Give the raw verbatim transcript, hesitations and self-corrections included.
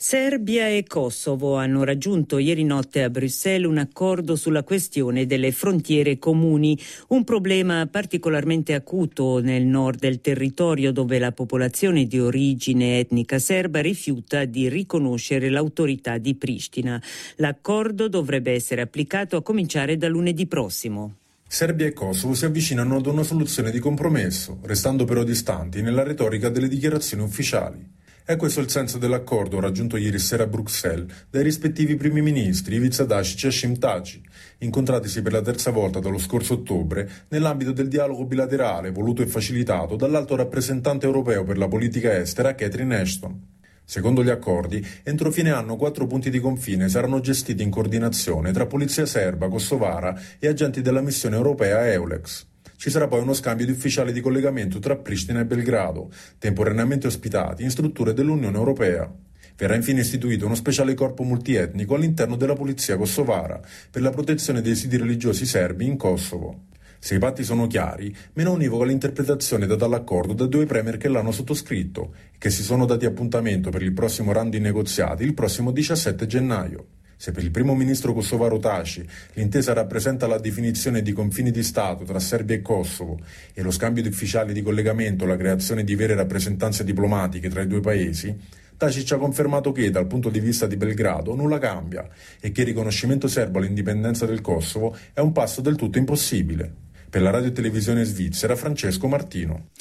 Serbia e Kosovo hanno raggiunto ieri notte a Bruxelles un accordo sulla questione delle frontiere comuni, un problema particolarmente acuto nel nord del territorio dove la popolazione di origine etnica serba rifiuta di riconoscere l'autorità di Pristina. L'accordo dovrebbe essere applicato a cominciare da lunedì prossimo. Serbia e Kosovo si avvicinano ad una soluzione di compromesso, restando però distanti nella retorica delle dichiarazioni ufficiali. È questo il senso dell'accordo raggiunto ieri sera a Bruxelles dai rispettivi primi ministri Ivica Dačić e Hashim Thaçi, incontratisi per la terza volta dallo scorso ottobre nell'ambito del dialogo bilaterale voluto e facilitato dall'alto rappresentante europeo per la politica estera Catherine Ashton. Secondo gli accordi, entro fine anno quattro punti di confine saranno gestiti in coordinazione tra polizia serba, kosovara e agenti della missione europea EULEX. Ci sarà poi uno scambio di ufficiali di collegamento tra Pristina e Belgrado, temporaneamente ospitati in strutture dell'Unione Europea. Verrà infine istituito uno speciale corpo multietnico all'interno della polizia kosovara per la protezione dei siti religiosi serbi in Kosovo. Se i patti sono chiari, meno univoca l'interpretazione data all'accordo da due premier che l'hanno sottoscritto e che si sono dati appuntamento per il prossimo round di negoziati il prossimo diciassette gennaio. Se per il primo ministro kosovaro Thaçi l'intesa rappresenta la definizione di confini di Stato tra Serbia e Kosovo e lo scambio di ufficiali di collegamento, la creazione di vere rappresentanze diplomatiche tra i due paesi, Thaçi ha confermato che, dal punto di vista di Belgrado, nulla cambia e che il riconoscimento serbo all'indipendenza del Kosovo è un passo del tutto impossibile. Per la radio e televisione svizzera, Francesco Martino.